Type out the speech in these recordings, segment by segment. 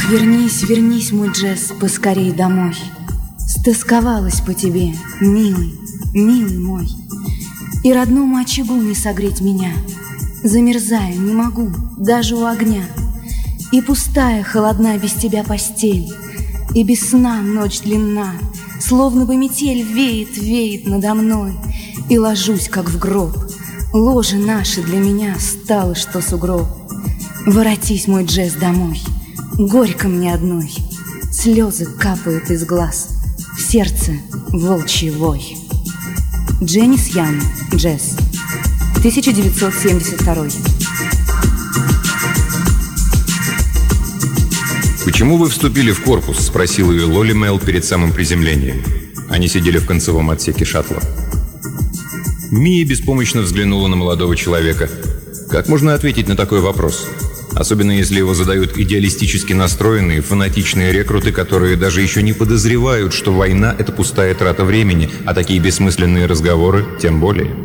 Ах, вернись, вернись, мой Джесс, поскорей домой. Стосковалась по тебе, милый, милый мой. И родному очагу не согреть меня. Замерзаю, не могу, даже у огня. И пустая, холодна без тебя постель. И без сна ночь длинна, словно бы метель веет, веет надо мной. И ложусь, как в гроб. Ложе наше для меня стало, что сугроб. Воротись, мой Джесс, домой. Горько мне одной. Слезы капают из глаз. В сердце волчий вой. Дженнис Ян, Джесс, 1972. «Почему вы вступили в корпус?» – спросил ее Лоли Мел перед самым приземлением. Они сидели в концевом отсеке шаттла. Мия беспомощно взглянула на молодого человека. Как можно ответить на такой вопрос? Особенно если его задают идеалистически настроенные, фанатичные рекруты, которые даже еще не подозревают, что война – это пустая трата времени, а такие бессмысленные разговоры тем более.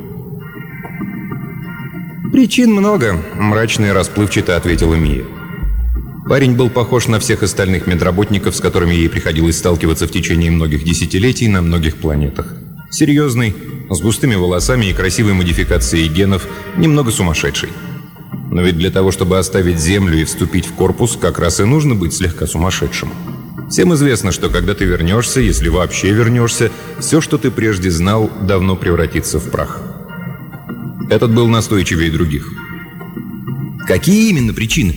«Причин много», – мрачно и расплывчато ответила Мия. Парень был похож на всех остальных медработников, с которыми ей приходилось сталкиваться в течение многих десятилетий на многих планетах. Серьезный, с густыми волосами и красивой модификацией генов, немного сумасшедший. Но ведь для того, чтобы оставить Землю и вступить в корпус, как раз и нужно быть слегка сумасшедшим. Всем известно, что когда ты вернешься, если вообще вернешься, все, что ты прежде знал, давно превратится в прах. Этот был настойчивее других. «Какие именно причины?»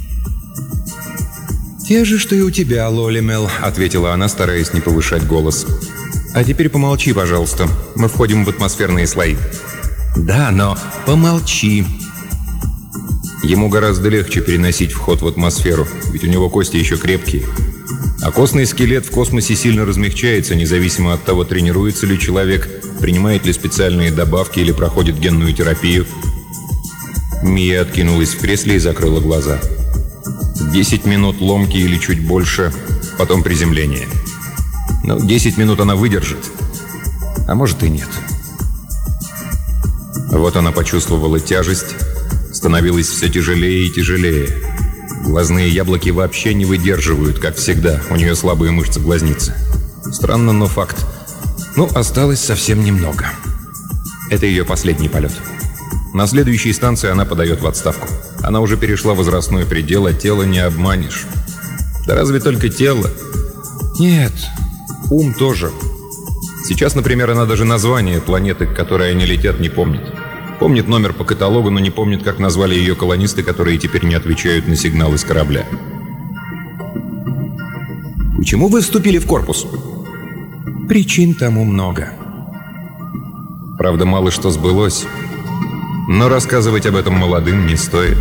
«Те же, что и у тебя, Лоли Мел», — ответила она, стараясь не повышать голос. «А теперь помолчи, пожалуйста. Мы входим в атмосферные слои». «Да, но помолчи». Ему гораздо легче переносить вход в атмосферу, ведь у него кости еще крепкие. А костный скелет в космосе сильно размягчается, независимо от того, тренируется ли человек, принимает ли специальные добавки или проходит генную терапию. Мия откинулась в кресле и закрыла глаза. 10 минут ломки или чуть больше, потом приземление. Но 10 минут она выдержит, а может и нет. Вот она почувствовала тяжесть, становилось все тяжелее и тяжелее. Глазные яблоки вообще не выдерживают, как всегда, у нее слабые мышцы глазницы. Странно, но факт. Ну, осталось совсем немного. Это ее последний полет. На следующей станции она подает в отставку. Она уже перешла возрастной предел, а тело не обманешь. Да разве только тело? Нет, ум тоже. Сейчас, например, она даже название планеты, к которой они летят, не помнит. Помнит номер по каталогу, но не помнит, как назвали ее колонисты, которые теперь не отвечают на сигналы с корабля. «Почему вы вступили в корпус?» «Причин тому много». Правда, мало что сбылось, но рассказывать об этом молодым не стоит.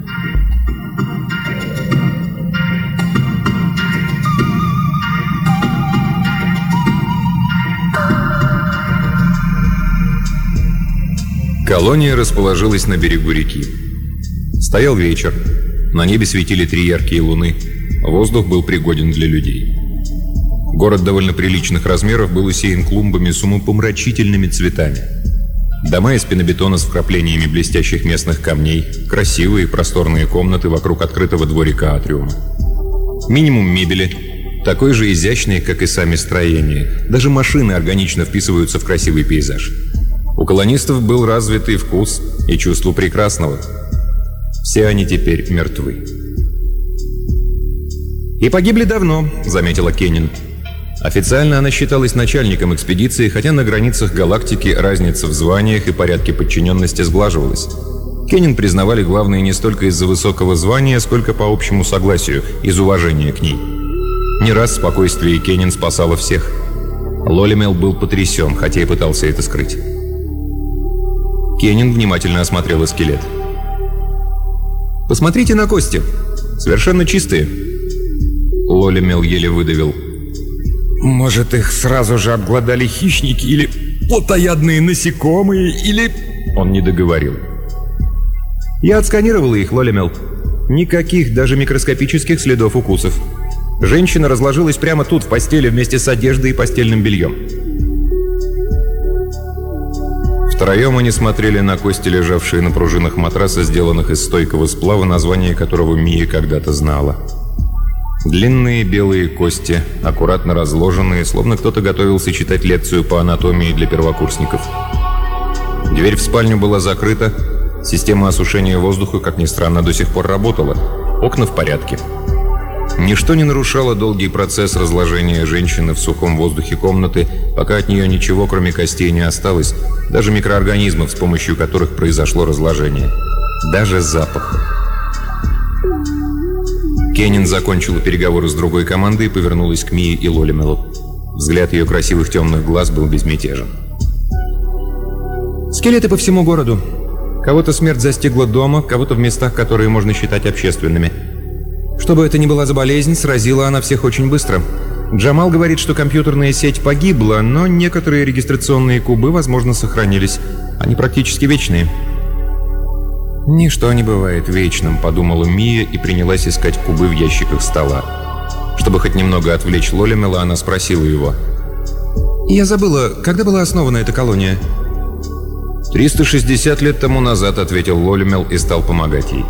Колония расположилась на берегу реки. Стоял вечер. На небе светили 3 яркие луны. Воздух был пригоден для людей. Город довольно приличных размеров был усеян клумбами с умопомрачительными цветами. Дома из пенобетона с вкраплениями блестящих местных камней, красивые просторные комнаты вокруг открытого дворика атриума. Минимум мебели, такой же изящный, как и сами строения. Даже машины органично вписываются в красивый пейзаж. У колонистов был развитый вкус и чувство прекрасного. Все они теперь мертвы. «И погибли давно», — заметила Кеннин. Официально она считалась начальником экспедиции, хотя на границах галактики разница в званиях и порядке подчиненности сглаживалась. Кеннин признавали главное не столько из-за высокого звания, сколько по общему согласию, из уважения к ней. Не раз спокойствие Кеннин спасало всех. Лоли Мел был потрясен, хотя и пытался это скрыть. Кеннин внимательно осмотрела скелет. «Посмотрите на кости. Совершенно чистые». Лоли Мел еле выдавил: «Может, их сразу же обглодали хищники или плотоядные насекомые, или...» Он не договорил. «Я отсканировала их, Лоли Мел. Никаких, даже микроскопических следов укусов. Женщина разложилась прямо тут, в постели, вместе с одеждой и постельным бельем». Втроем они смотрели на кости, лежавшие на пружинах матраса, сделанных из стойкого сплава, название которого Мия когда-то знала. Длинные белые кости, аккуратно разложенные, словно кто-то готовился читать лекцию по анатомии для первокурсников. Дверь в спальню была закрыта, система осушения воздуха, как ни странно, до сих пор работала. Окна в порядке. Ничто не нарушало долгий процесс разложения женщины в сухом воздухе комнаты, пока от нее ничего, кроме костей, не осталось, даже микроорганизмов, с помощью которых произошло разложение. Даже запах. Кеннин закончила переговоры с другой командой и повернулась к Мии и Лолимелу. Взгляд ее красивых темных глаз был безмятежен. Скелеты по всему городу. Кого-то смерть застигла дома, кого-то в местах, которые можно считать общественными. Что бы это ни была за болезнь, сразила она всех очень быстро. Джамал говорит, что компьютерная сеть погибла, но некоторые регистрационные кубы, возможно, сохранились. Они практически вечные. «Ничто не бывает вечным», — подумала Мия и принялась искать кубы в ящиках стола. Чтобы хоть немного отвлечь Лолимела, она спросила его. «Я забыла, когда была основана эта колония?» 360 лет тому назад», — ответил Лолимел и стал помогать ей.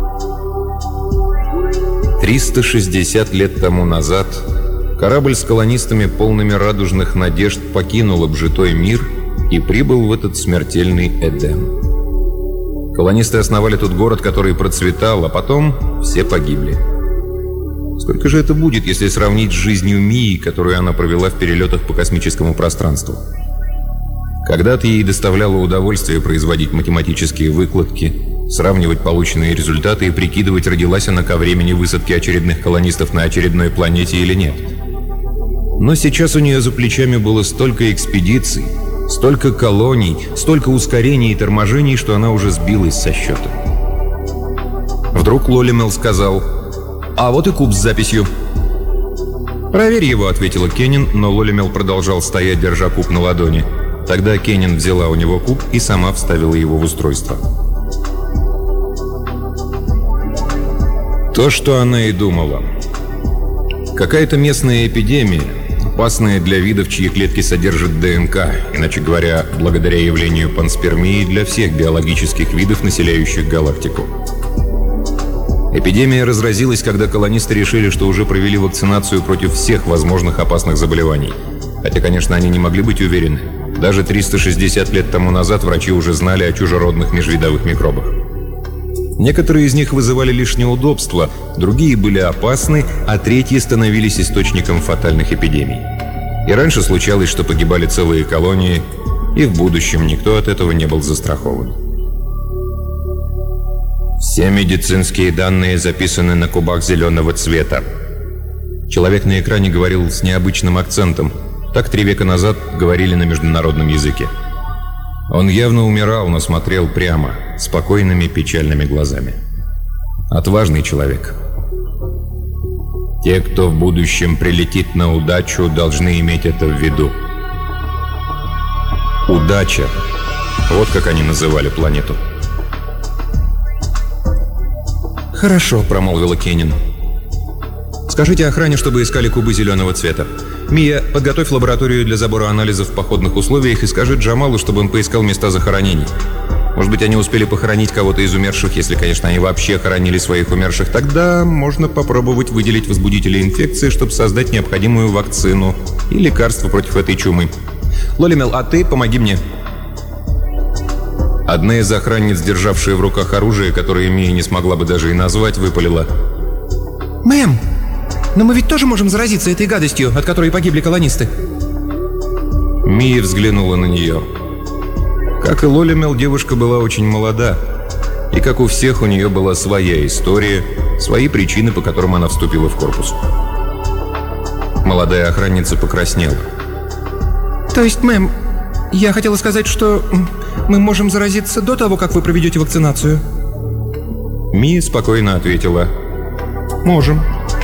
360 лет тому назад корабль с колонистами, полными радужных надежд, покинул обжитой мир и прибыл в этот смертельный Эдем. Колонисты основали тут город, который процветал, а потом все погибли. Сколько же это будет, если сравнить с жизнью Мии, которую она провела в перелетах по космическому пространству? Когда-то ей доставляло удовольствие производить математические выкладки, сравнивать полученные результаты и прикидывать, родилась она ко времени высадки очередных колонистов на очередной планете или нет. Но сейчас у нее за плечами было столько экспедиций, столько колоний, столько ускорений и торможений, что она уже сбилась со счета. Вдруг Лолимел сказал: «А вот и куб с записью». «Проверь его», — ответила Кеннин, но Лолимел продолжал стоять, держа куб на ладони. Тогда Кеннин взяла у него куб и сама вставила его в устройство. То, что она и думала. Какая-то местная эпидемия, опасная для видов, чьи клетки содержат ДНК, иначе говоря, благодаря явлению панспермии для всех биологических видов, населяющих галактику. Эпидемия разразилась, когда колонисты решили, что уже провели вакцинацию против всех возможных опасных заболеваний. Хотя, конечно, они не могли быть уверены. Даже 360 лет тому назад врачи уже знали о чужеродных межвидовых микробах. Некоторые из них вызывали лишь неудобства, другие были опасны, а третьи становились источником фатальных эпидемий. И раньше случалось, что погибали целые колонии, и в будущем никто от этого не был застрахован. Все медицинские данные записаны на кубах зеленого цвета. Человек на экране говорил с необычным акцентом. Так 3 века назад говорили на международном языке. Он явно умирал, но смотрел прямо, спокойными печальными глазами. Отважный человек. Те, кто в будущем прилетит на удачу, должны иметь это в виду. Удача. Вот как они называли планету. «Хорошо», — промолвила Кеннин. «Скажите охране, чтобы искали кубы зеленого цвета. Мия, подготовь лабораторию для забора анализов в походных условиях и скажи Джамалу, чтобы он поискал места захоронений. Может быть, они успели похоронить кого-то из умерших, если, конечно, они вообще хоронили своих умерших. Тогда можно попробовать выделить возбудители инфекции, чтобы создать необходимую вакцину и лекарство против этой чумы. Лолимел, а ты помоги мне». Одна из охранниц, державшая в руках оружие, которое Мия не смогла бы даже и назвать, выпалила: «Мэм, но мы ведь тоже можем заразиться этой гадостью, от которой погибли колонисты». Мия взглянула на нее. Как и Лолимел, девушка была очень молода. И как у всех, у нее была своя история, свои причины, по которым она вступила в корпус. Молодая охранница покраснела. «То есть, мэм, я хотела сказать, что мы можем заразиться до того, как вы проведете вакцинацию?» Мия спокойно ответила: «Можем».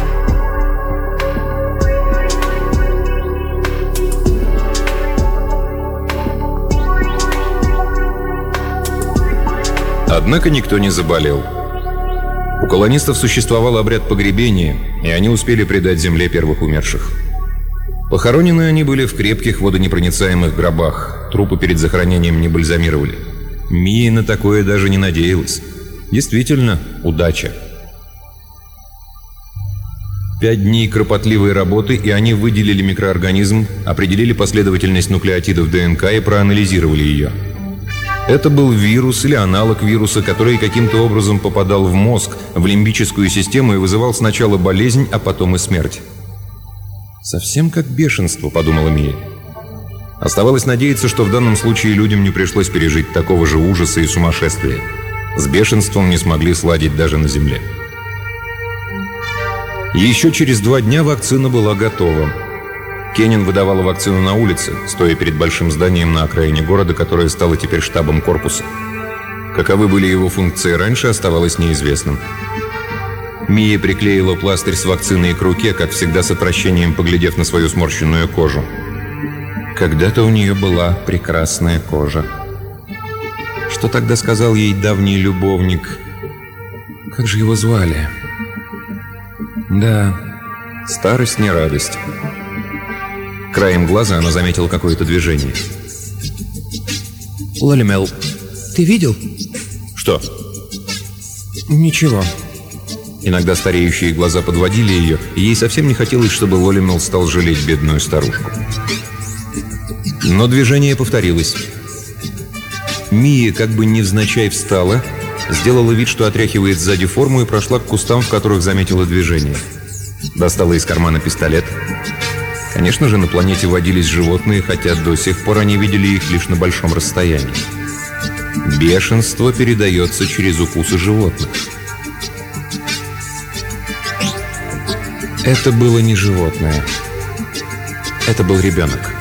Однако никто не заболел. У колонистов существовал обряд погребения, и они успели предать земле первых умерших. Похоронены они были в крепких водонепроницаемых гробах. Трупы перед захоронением не бальзамировали. Мия на такое даже не надеялась. Действительно, удача. 5 дней кропотливой работы, и они выделили микроорганизм, определили последовательность нуклеотидов ДНК и проанализировали ее. Это был вирус или аналог вируса, который каким-то образом попадал в мозг, в лимбическую систему и вызывал сначала болезнь, а потом и смерть. «Совсем как бешенство», — подумала Мия. Оставалось надеяться, что в данном случае людям не пришлось пережить такого же ужаса и сумасшествия. С бешенством не смогли сладить даже на Земле. Еще через 2 дня вакцина была готова. Кеннин выдавала вакцину на улице, стоя перед большим зданием на окраине города, которое стало теперь штабом корпуса. Каковы были его функции раньше, оставалось неизвестным. Мия приклеила пластырь с вакциной к руке, как всегда с отвращением поглядев на свою сморщенную кожу. Когда-то у нее была прекрасная кожа. Что тогда сказал ей давний любовник? Как же его звали? Да, старость не радость. Краем глаза она заметила какое-то движение. «Лолимел, ты видел?» «Что?» «Ничего». Иногда стареющие глаза подводили ее, и ей совсем не хотелось, чтобы Лолимел стал жалеть бедную старушку. Но движение повторилось. Мия как бы невзначай встала, сделала вид, что отряхивает сзади форму, и прошла к кустам, в которых заметила движение. Достала из кармана пистолет. Конечно же, на планете водились животные, хотя до сих пор они видели их лишь на большом расстоянии. Бешенство передается через укусы животных. Это было не животное. Это был ребенок.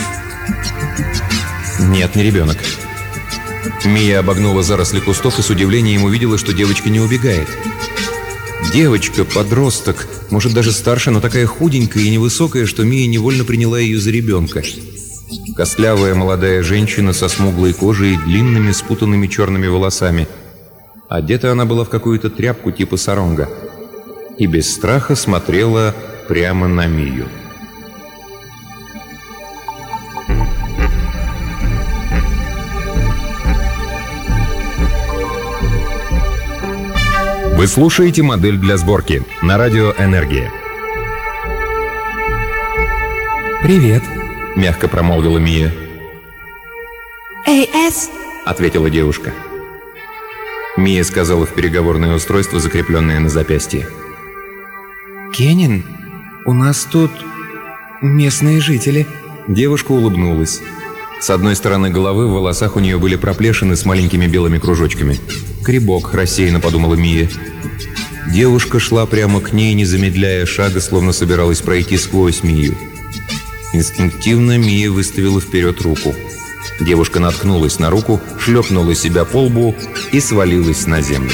Нет, не ребенок. Мия обогнула заросли кустов и с удивлением увидела, что девочка не убегает. Девочка, подросток, может даже старше, но такая худенькая и невысокая, что Мия невольно приняла ее за ребенка. Костлявая молодая женщина со смуглой кожей и длинными спутанными черными волосами. Одета она была в какую-то тряпку типа саронга и без страха смотрела прямо на Мию. Вы слушаете «Модель для сборки» на радио «Энергия». «Привет», — мягко промолвила Мия. «Эй, Эс!» — ответила девушка. Мия сказала в переговорное устройство, закрепленное на запястье. «Кеннин, у нас тут местные жители». Девушка улыбнулась. С одной стороны головы в волосах у нее были проплешины с маленькими белыми кружочками. «Грибок», — рассеянно подумала Мия. Девушка шла прямо к ней, не замедляя шага, словно собиралась пройти сквозь Мию. Инстинктивно Мия выставила вперед руку. Девушка наткнулась на руку, шлепнула себя по лбу и свалилась на землю.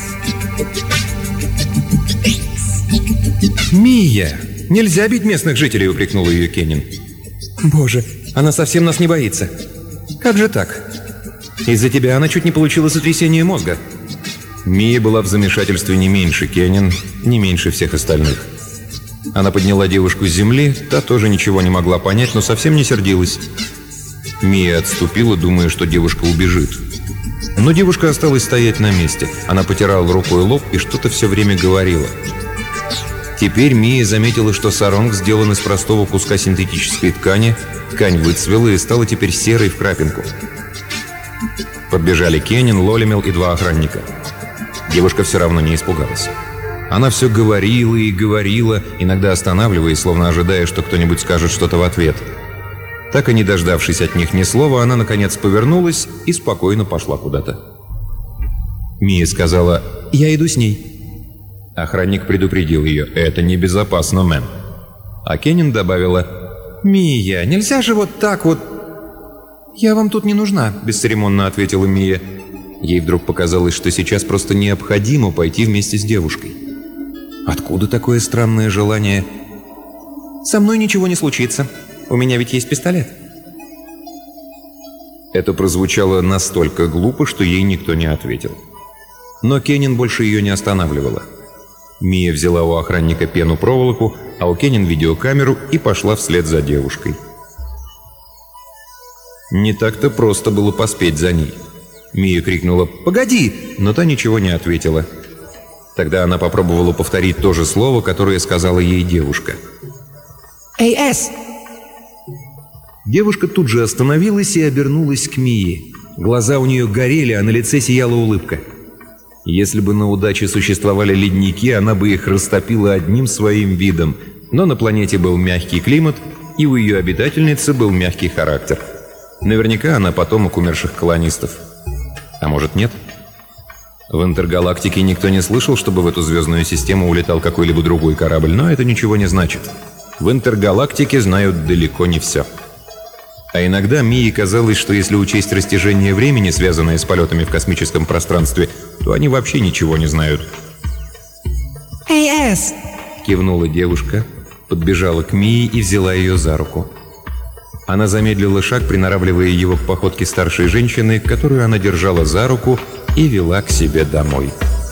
«Мия, нельзя бить местных жителей!» — упрекнул ее Кеннин. «Боже, она совсем нас не боится. Как же так? Из-за тебя она чуть не получила сотрясение мозга». Мия была в замешательстве не меньше Кеннин, не меньше всех остальных. Она подняла девушку с земли, та тоже ничего не могла понять, но совсем не сердилась. Мия отступила, думая, что девушка убежит. Но девушка осталась стоять на месте. Она потирала рукой лоб и что-то все время говорила. Теперь Мия заметила, что саронг сделан из простого куска синтетической ткани. Ткань выцвела и стала теперь серой в крапинку. Подбежали Кеннин, Лолимел и 2 охранника. Девушка все равно не испугалась. Она все говорила и говорила, иногда останавливаясь, словно ожидая, что кто-нибудь скажет что-то в ответ. Так и не дождавшись от них ни слова, она, наконец, повернулась и спокойно пошла куда-то. Мия сказала: «Я иду с ней». Охранник предупредил ее: «Это небезопасно, мэм». А Кеннин добавила: «Мия, нельзя же вот так вот...» «Я вам тут не нужна», — бесцеремонно ответила Мия. Ей вдруг показалось, что сейчас просто необходимо пойти вместе с девушкой. Откуда такое странное желание? «Со мной ничего не случится. У меня ведь есть пистолет». Это прозвучало настолько глупо, что ей никто не ответил. Но Кеннин больше ее не останавливала. Мия взяла у охранника пену-проволоку, а у Кеннин видеокамеру и пошла вслед за девушкой. Не так-то просто было поспеть за ней. Мия крикнула: «Погоди!», но та ничего не ответила. Тогда она попробовала повторить то же слово, которое сказала ей девушка. «AS!» Девушка тут же остановилась и обернулась к Мии. Глаза у нее горели, а на лице сияла улыбка. Если бы на удаче существовали ледники, она бы их растопила одним своим видом. Но на планете был мягкий климат, и у ее обитательницы был мягкий характер. Наверняка она потомок умерших колонистов. А может, нет? В интергалактике никто не слышал, чтобы в эту звездную систему улетал какой-либо другой корабль, но это ничего не значит. В интергалактике знают далеко не все. А иногда Мии казалось, что если учесть растяжение времени, связанное с полетами в космическом пространстве, то они вообще ничего не знают. «AS!» — кивнула девушка, подбежала к Мии и взяла ее за руку. Она замедлила шаг, приноравливая его к походке старшей женщины, которую она держала за руку и вела к себе домой.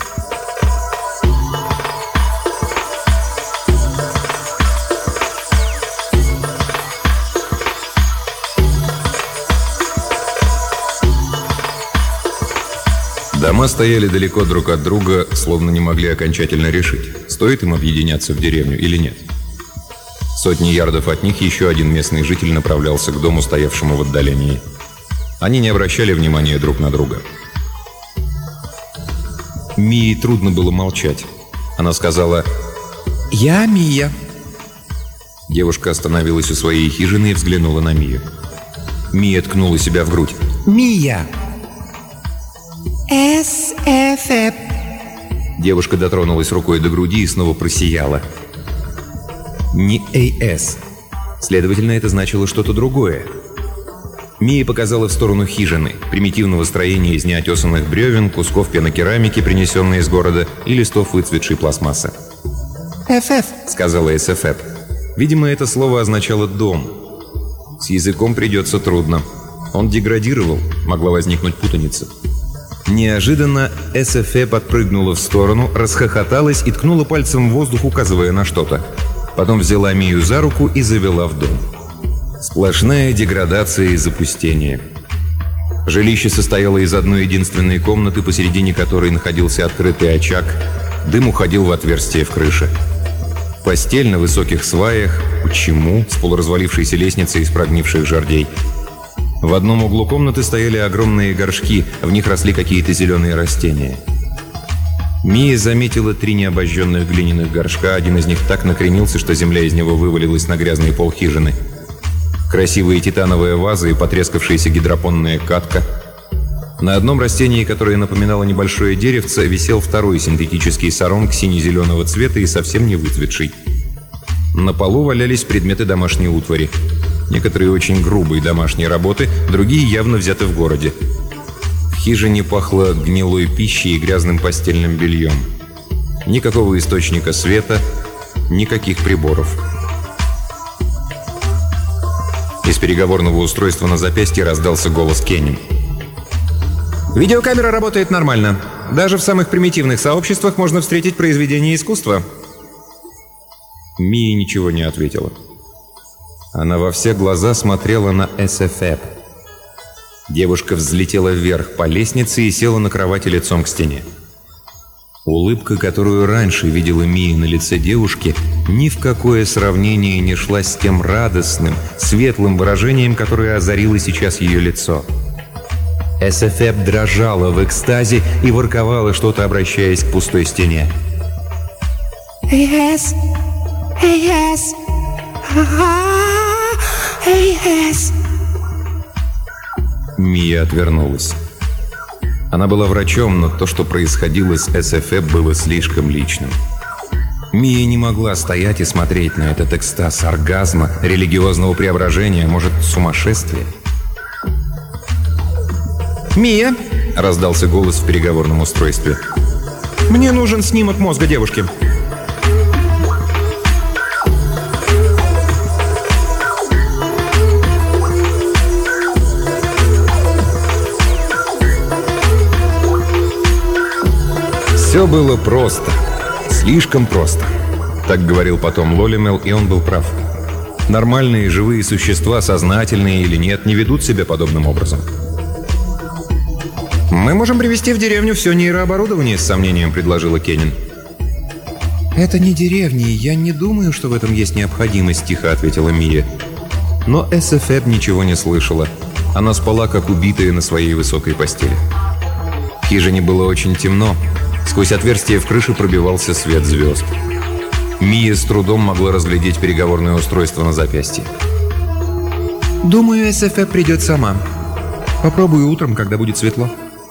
Дома стояли далеко друг от друга, словно не могли окончательно решить, стоит им объединяться в деревню или нет. Сотни ярдов от них еще один местный житель направлялся к дому, стоявшему в отдалении. Они не обращали внимания друг на друга. Мии трудно было молчать. Она сказала: «Я Мия». Девушка остановилась у своей хижины и взглянула на Мию. Мия ткнула себя в грудь. «Мия!» «SFF!» Девушка дотронулась рукой до груди и снова просияла. Не AS. Следовательно, это значило что-то другое. Мия показала в сторону хижины, примитивного строения из неотесанных бревен, кусков пенокерамики, принесенной из города, и листов выцветшей пластмассы. «FF!» — сказала SFF. Видимо, это слово означало «дом». С языком придется трудно. Он деградировал, могла возникнуть путаница. Неожиданно SFF подпрыгнула в сторону, расхохоталась и ткнула пальцем в воздух, указывая на что-то. Потом взяла Мию за руку и завела в дом. Сплошная деградация и запустение. Жилище состояло из одной единственной комнаты, посередине которой находился открытый очаг. Дым уходил в отверстие в крыше. Постель на высоких сваях, почему, с полуразвалившейся лестницей из прогнивших жердей. В одном углу комнаты стояли огромные горшки, в них росли какие-то зеленые растения. Мия заметила 3 необожженных глиняных горшка, один из них так накренился, что земля из него вывалилась на грязный пол хижины. Красивые титановые вазы и потрескавшаяся гидропонная катка. На одном растении, которое напоминало небольшое деревце, висел второй синтетический саронг сине-зеленого цвета и совсем не выцветший. На полу валялись предметы домашней утвари. Некоторые очень грубые домашние работы, другие явно взяты в городе. В хижине пахло гнилой пищей и грязным постельным бельем. Никакого источника света, никаких приборов. Из переговорного устройства на запястье раздался голос Кенни. «Видеокамера работает нормально. Даже в самых примитивных сообществах можно встретить произведение искусства». Мия ничего не ответила. Она во все глаза смотрела на SFF. Девушка взлетела вверх по лестнице и села на кровати лицом к стене. Улыбка, которую раньше видела Мия на лице девушки, ни в какое сравнение не шла с тем радостным, светлым выражением, которое озарило сейчас ее лицо. SFF дрожала в экстазе и ворковала что-то, обращаясь к пустой стене. «AS! AS! AS!» Мия отвернулась. Она была врачом, но то, что происходило с SFF, было слишком личным. Мия не могла стоять и смотреть на этот экстаз оргазма, религиозного преображения, может, сумасшествия. «Мия!» — раздался голос в переговорном устройстве. «Мне нужен снимок мозга девушки». Все было просто. Слишком просто. Так говорил потом Лолимел, и он был прав. Нормальные живые существа, сознательные или нет, не ведут себя подобным образом. «Мы можем привезти в деревню все нейрооборудование», — с сомнением предложила Кеннин. «Это не деревня, и я не думаю, что в этом есть необходимость», — тихо ответила Мия. Но СФЭБ ничего не слышала. Она спала, как убитая на своей высокой постели. В хижине было очень темно. Сквозь отверстие в крыше пробивался свет звезд. Мия с трудом могла разглядеть переговорное устройство на запястье. «Думаю, СФЭБ придет сама. Попробую утром, когда будет светло».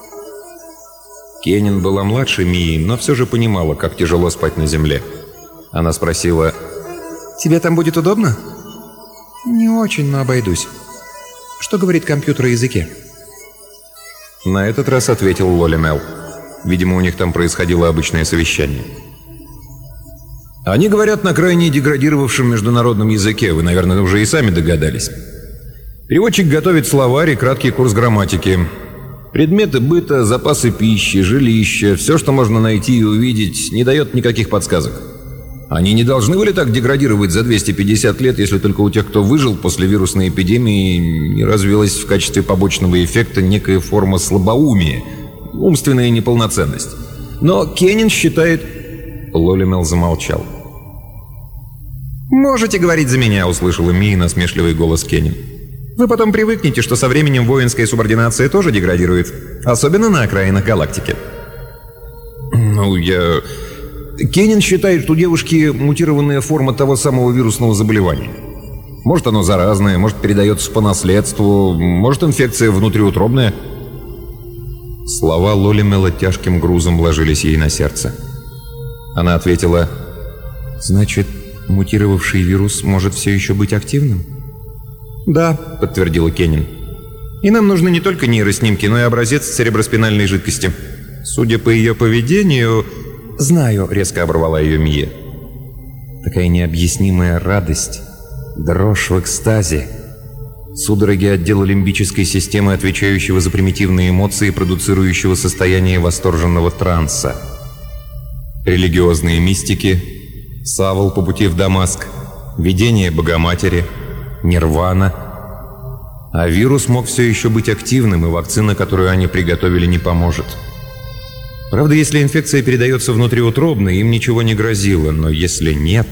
Кеннин была младше Мии, но все же понимала, как тяжело спать на земле. Она спросила: «Тебе там будет удобно?» «Не очень, но обойдусь. Что говорит компьютер о языке?» На этот раз ответил Лолимел. Видимо, у них там происходило обычное совещание. Они говорят на крайне деградировавшем международном языке, вы, наверное, уже и сами догадались. Переводчик готовит словарь и краткий курс грамматики. Предметы быта, запасы пищи, жилища, все, что можно найти и увидеть, не дает никаких подсказок. Они не должны были так деградировать за 250 лет, если только у тех, кто выжил после вирусной эпидемии, не развилась в качестве побочного эффекта некая форма слабоумия, умственная неполноценность. Но Кеннин считает... Лолимел замолчал. «Можете говорить за меня», — услышала Мия насмешливый голос Кеннин. «Вы потом привыкнете, что со временем воинская субординация тоже деградирует, особенно на окраинах галактики». Кеннин считает, что у девушки мутированная форма того самого вирусного заболевания. Может, оно заразное, может, передается по наследству, может, инфекция внутриутробная. Слова Лолимела тяжким грузом ложились ей на сердце. Она ответила: «Значит, мутировавший вирус может все еще быть активным?» «Да», — подтвердила Кеннин. «И нам нужны не только нейроснимки, но и образец цереброспинальной жидкости. Судя по ее поведению...» «Знаю», — резко оборвала ее Мия. Такая необъяснимая радость, дрожь в экстазе, судороги отдела лимбической системы, отвечающего за примитивные эмоции, продуцирующего состояние восторженного транса. Религиозные мистики, Савл по пути в Дамаск, видение Богоматери, нирвана. А вирус мог все еще быть активным, и вакцина, которую они приготовили, не поможет. Правда, если инфекция передается внутриутробно, им ничего не грозило, но если нет...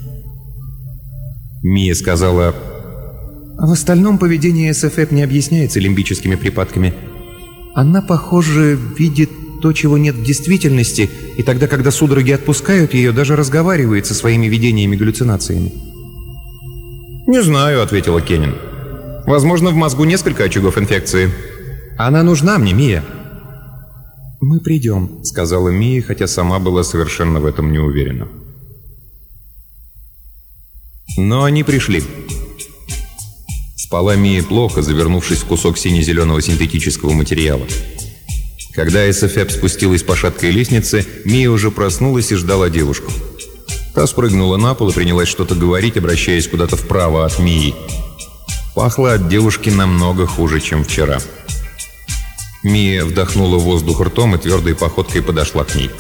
Мия сказала: «В остальном поведение СФЭП не объясняется лимбическими припадками. Она, похоже, видит то, чего нет в действительности, и тогда, когда судороги отпускают ее, даже разговаривает со своими видениями-галлюцинациями». «Не знаю», — ответила Кеннин. «Возможно, в мозгу несколько очагов инфекции. Она нужна мне, Мия». «Мы придем», — сказала Мия, хотя сама была совершенно в этом не уверена. Но они пришли. Спала Мия плохо, завернувшись в кусок сине-зеленого синтетического материала. Когда СФЭП спустилась по шаткой лестнице, Мия уже проснулась и ждала девушку. Та спрыгнула на пол и принялась что-то говорить, обращаясь куда-то вправо от Мии. Пахло от девушки намного хуже, чем вчера. Мия вдохнула воздух ртом и твердой походкой подошла к ней.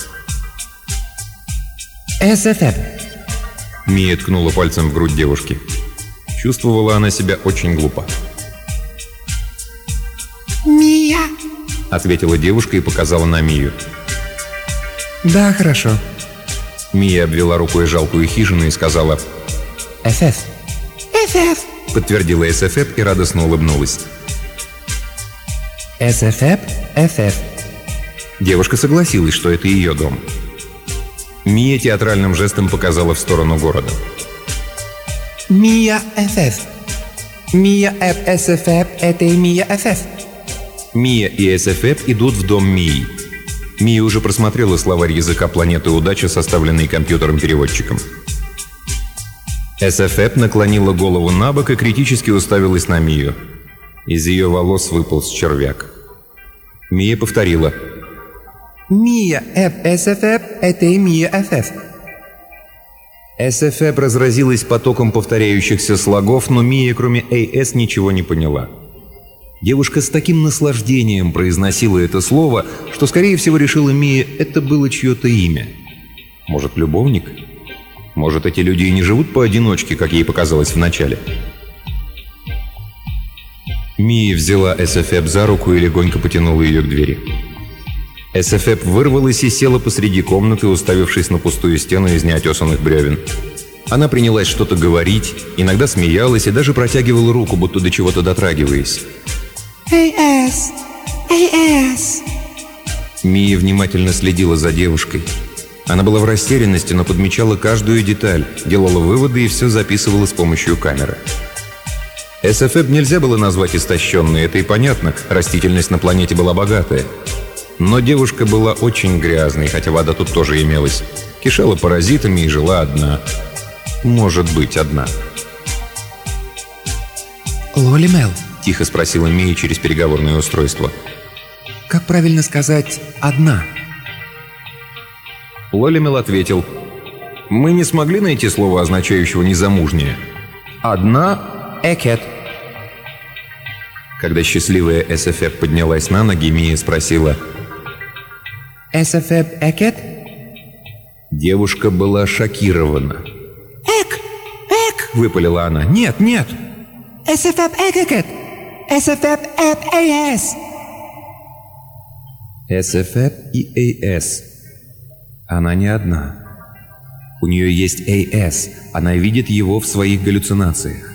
СФЭП. Мия ткнула пальцем в грудь девушки. Чувствовала она себя очень глупо. «Мия!» — ответила девушка и показала на Мию. «Да, хорошо». Мия обвела рукой жалкую хижину и сказала: «СФ». «СФ», — подтвердила СФЭП и радостно улыбнулась. СФЭП, СФ. Девушка согласилась, что это ее дом. Мия театральным жестом показала в сторону города. «Мия СФ. Мия СФЭП, это и Мия СФ». Мия и СФЭП идут в дом Мии. Мия уже просмотрела словарь языка планеты удачи, составленный компьютером-переводчиком. СФЭП наклонила голову на бок и критически уставилась на Мию. Из ее волос выполз червяк. Мия повторила: «Мия СФЭП, это и Мия СФ». СФЭП разразилась потоком повторяющихся слогов, но Мия, кроме «АС», ничего не поняла. Девушка с таким наслаждением произносила это слово, что, скорее всего, решила Мия, это было чье-то имя. Может, любовник? Может, эти люди и не живут поодиночке, как ей показалось вначале? Мия взяла СФЭП за руку и легонько потянула ее к двери. СФЭП вырвалась и села посреди комнаты, уставившись на пустую стену из неотесанных бревен. Она принялась что-то говорить, иногда смеялась и даже протягивала руку, будто до чего-то дотрагиваясь. AS! AS! Мия внимательно следила за девушкой. Она была в растерянности, но подмечала каждую деталь, делала выводы и все записывала с помощью камеры. СФЭП нельзя было назвать истощенной, это и понятно, растительность на планете была богатая. Но девушка была очень грязной, хотя вода тут тоже имелась. Кишела паразитами и жила одна. Может быть, одна. Лолимел, Тихо спросила Мия через переговорное устройство. как правильно сказать «одна»? Лолимел ответил: «Мы не смогли найти слово, означающего «незамужняя». Одна экет». Когда счастливая СФЭП поднялась на ноги, Мия спросила: SFF Экет? Девушка была шокирована. Эк! Эк! Выпалила она: «Нет, нет!» SFF Экет! SFF AS! СФЭП и АС. Она не одна. У нее есть АС. Она видит его в своих галлюцинациях.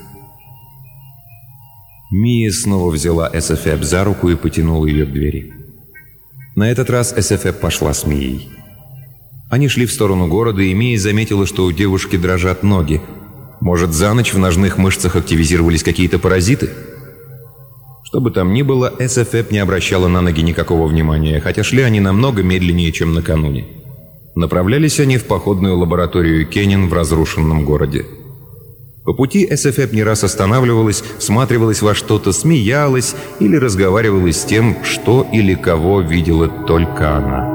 Мия снова взяла СФЭП за руку и потянула ее к двери. На этот раз СФЭП пошла с Мией. Они шли в сторону города, и Мия заметила, что у девушки дрожат ноги. Может, за ночь в ножных мышцах активизировались какие-то паразиты? Что бы там ни было, СФЭП не обращала на ноги никакого внимания, хотя шли они намного медленнее, чем накануне. Направлялись они в походную лабораторию Кеннин в разрушенном городе. По пути СФЭП не раз останавливалась, всматривалась во что-то, смеялась или разговаривала с тем, что или кого видела только она.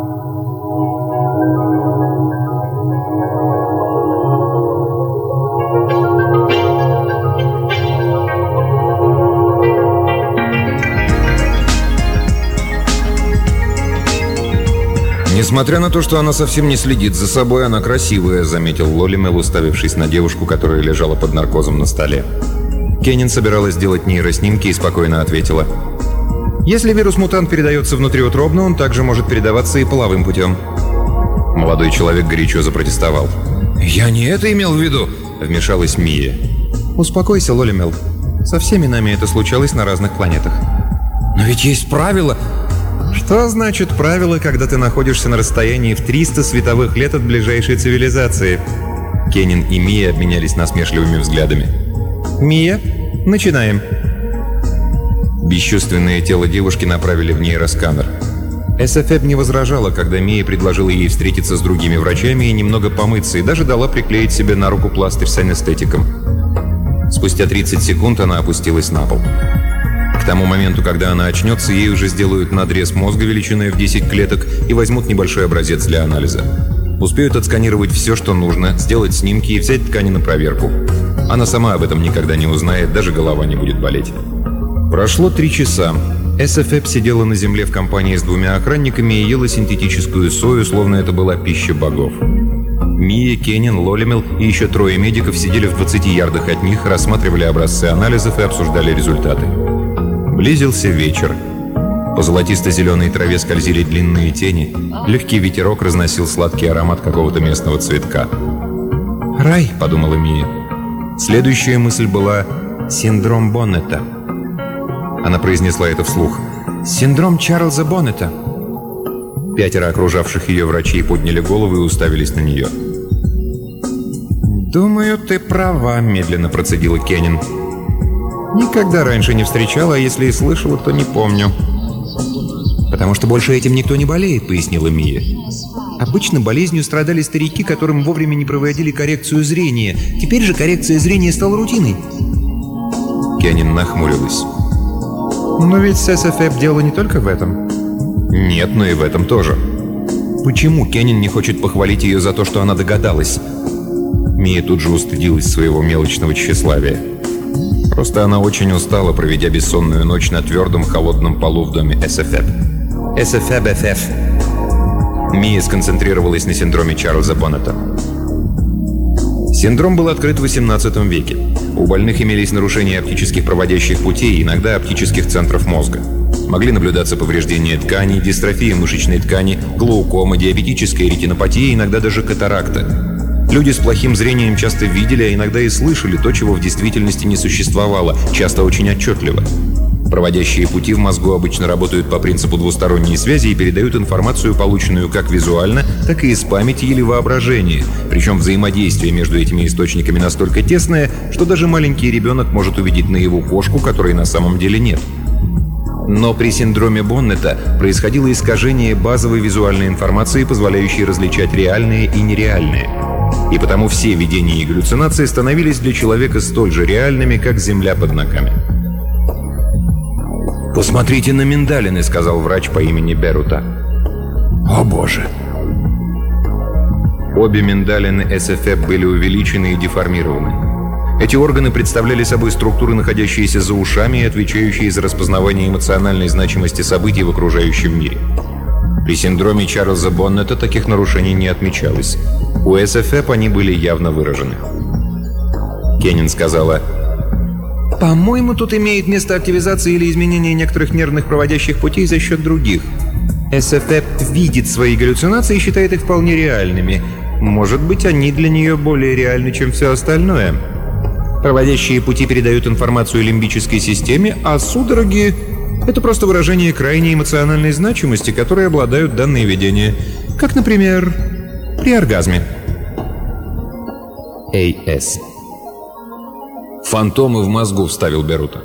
«Несмотря на то, что она совсем не следит за собой, она красивая», — заметил Лолимел, уставившись на девушку, которая лежала под наркозом на столе. Кеннин собиралась делать нейроснимки и спокойно ответила: «Если вирус-мутант передается внутриутробно, он также может передаваться и половым путем». Молодой человек горячо запротестовал. «Я не это имел в виду», — вмешалась Мия. «Успокойся, Лолимел. Со всеми нами это случалось на разных планетах». «Но ведь есть правила». «Что значит правило, когда ты находишься на расстоянии в 300 световых лет от ближайшей цивилизации?» Кеннин и Мия обменялись насмешливыми взглядами. «Мия, начинаем». Бесчувственное тело девушки направили в нейросканер. СФЭП не возражала, когда Мия предложила ей встретиться с другими врачами и немного помыться, и даже дала приклеить себе на руку пластырь с анестетиком. Спустя 30 секунд она опустилась на пол. К тому моменту, когда она очнется, ей уже сделают надрез мозга величиной в 10 клеток и возьмут небольшой образец для анализа. Успеют отсканировать все, что нужно, сделать снимки и взять ткани на проверку. Она сама об этом никогда не узнает, даже голова не будет болеть. Прошло 3 часа. СФЭП сидела на земле в компании с 2 охранниками и ела синтетическую сою, словно это была пища богов. Мия, Кеннин, Лолимел и еще 3 медиков сидели в 20 ярдах от них, рассматривали образцы анализов и обсуждали результаты. Близился вечер. По золотисто-зеленой траве скользили длинные тени. Легкий ветерок разносил сладкий аромат какого-то местного цветка. «Рай», — подумала Мия. Следующая мысль была «синдром Боннета». Она произнесла это вслух. «Синдром Чарльза Боннета». 5 окружавших ее врачей подняли головы и уставились на нее. «Думаю, ты права», — медленно процедила Кеннин. «Никогда раньше не встречала, а если и слышала, то не помню». «Потому что больше этим никто не болеет», — пояснила Мия. «Обычно болезнью страдали старики, которым вовремя не проводили коррекцию зрения. Теперь же коррекция зрения стала рутиной». Кеннин нахмурилась. «Но ведь с СФЭП дело не только в этом». «Нет, но и в этом тоже». «Почему Кеннин не хочет похвалить ее за то, что она догадалась?» Мия тут же устыдилась своего мелочного тщеславия. Просто она очень устала, проведя бессонную ночь на твердом холодном полу в доме СФЭП. СФЭП. Мия сконцентрировалась на синдроме Чарльза Боннета. Синдром был открыт в XVIII веке. У больных имелись нарушения оптических проводящих путей и иногда оптических центров мозга. Могли наблюдаться повреждения тканей, дистрофия мышечной ткани, глаукома, диабетическая ретинопатия, иногда даже катаракта. Люди с плохим зрением часто видели, а иногда и слышали то, чего в действительности не существовало, часто очень отчетливо. Проводящие пути в мозгу обычно работают по принципу двусторонней связи и передают информацию, полученную как визуально, так и из памяти или воображения. Причем взаимодействие между этими источниками настолько тесное, что даже маленький ребенок может увидеть наяву кошку, которой на самом деле нет. Но при синдроме Боннета происходило искажение базовой визуальной информации, позволяющей различать реальное и нереальное. И потому все видения и галлюцинации становились для человека столь же реальными, как земля под ногами. «Посмотрите на миндалины», — сказал врач по имени Берута. «О боже!» Обе миндалины СФЭП были увеличены и деформированы. Эти органы представляли собой структуры, находящиеся за ушами и отвечающие за распознавание эмоциональной значимости событий в окружающем мире. При синдроме Чарльза Боннета таких нарушений не отмечалось. У СФЭП они были явно выражены. Кеннин сказала: «По-моему, тут имеет место активизация или изменение некоторых нервных проводящих путей за счет других. СФЭП видит свои галлюцинации и считает их вполне реальными. Может быть, они для нее более реальны, чем все остальное. Проводящие пути передают информацию лимбической системе, а судороги — это просто выражение крайней эмоциональной значимости, которой обладают данные видения. Как, например, при оргазме». АС. «Фантомы в мозгу», — вставил Берута.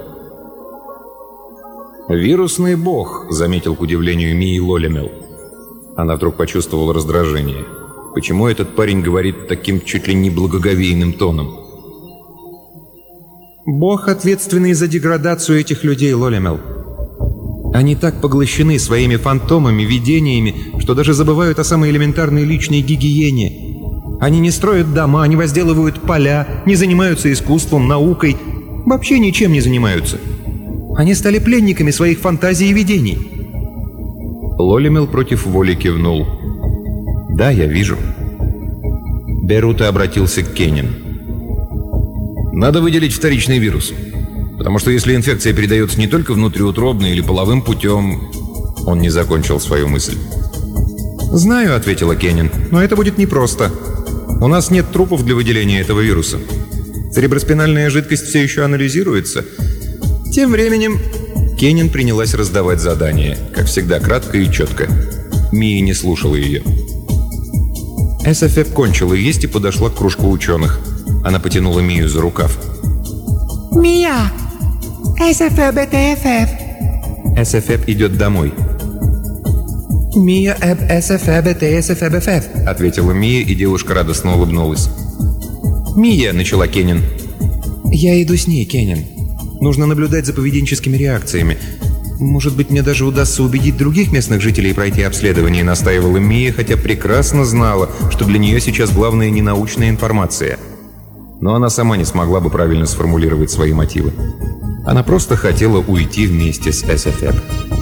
«Вирусный бог», — заметил к удивлению Мии Лолимел. Она вдруг почувствовала раздражение. Почему этот парень говорит таким чуть ли не благоговейным тоном? «Бог, ответственный за деградацию этих людей, Лолимел. Они так поглощены своими фантомами, видениями, что даже забывают о самой элементарной личной гигиене. Они не строят дома, не возделывают поля, не занимаются искусством, наукой, вообще ничем не занимаются. Они стали пленниками своих фантазий и видений». Лолимел против воли кивнул. «Да, я вижу». Берута обратился к Кеннин. «Надо выделить вторичный вирус. Потому что если инфекция передается не только внутриутробно или половым путем...» Он не закончил свою мысль. «Знаю», — ответила Кеннин, — «но это будет непросто. У нас нет трупов для выделения этого вируса. Цереброспинальная жидкость все еще анализируется». Тем временем Кеннин принялась раздавать задания, как всегда, кратко и четко. Мия не слушала ее. СФЭП кончила есть и подошла к кружку ученых. Она потянула Мию за рукав. «Мия! СФЭП, это ФФ!» СФЭП идет домой. «Мия, СФЭП, это СФЭП», — ответила Мия, и девушка радостно улыбнулась. «Мия», — начала Кеннин. «Я иду с ней, Кеннин. Нужно наблюдать за поведенческими реакциями. Может быть, мне даже удастся убедить других местных жителей пройти обследование», — настаивала Мия, хотя прекрасно знала, что для нее сейчас главное не научная информация. Но она сама не смогла бы правильно сформулировать свои мотивы. Она просто хотела уйти вместе с СФЭП.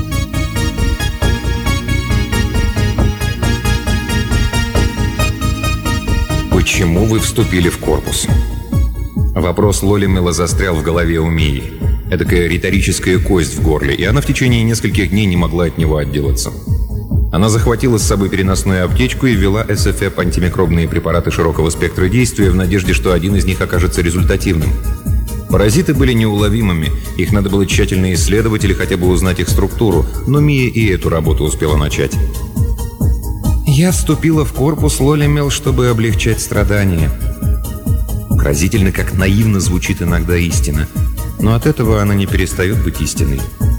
«Почему вы вступили в корпус?» Вопрос Лолимела застрял в голове у Мии. Эдакая риторическая кость в горле, и она в течение нескольких дней не могла от него отделаться. Она захватила с собой переносную аптечку и ввела СФЭП антимикробные препараты широкого спектра действия в надежде, что один из них окажется результативным. Паразиты были неуловимыми, их надо было тщательно исследовать или хотя бы узнать их структуру, но Мия и эту работу успела начать. «Я вступила в корпус Лолимел, чтобы облегчать страдания». Поразительно, как наивно звучит иногда истина, но от этого она не перестает быть истиной.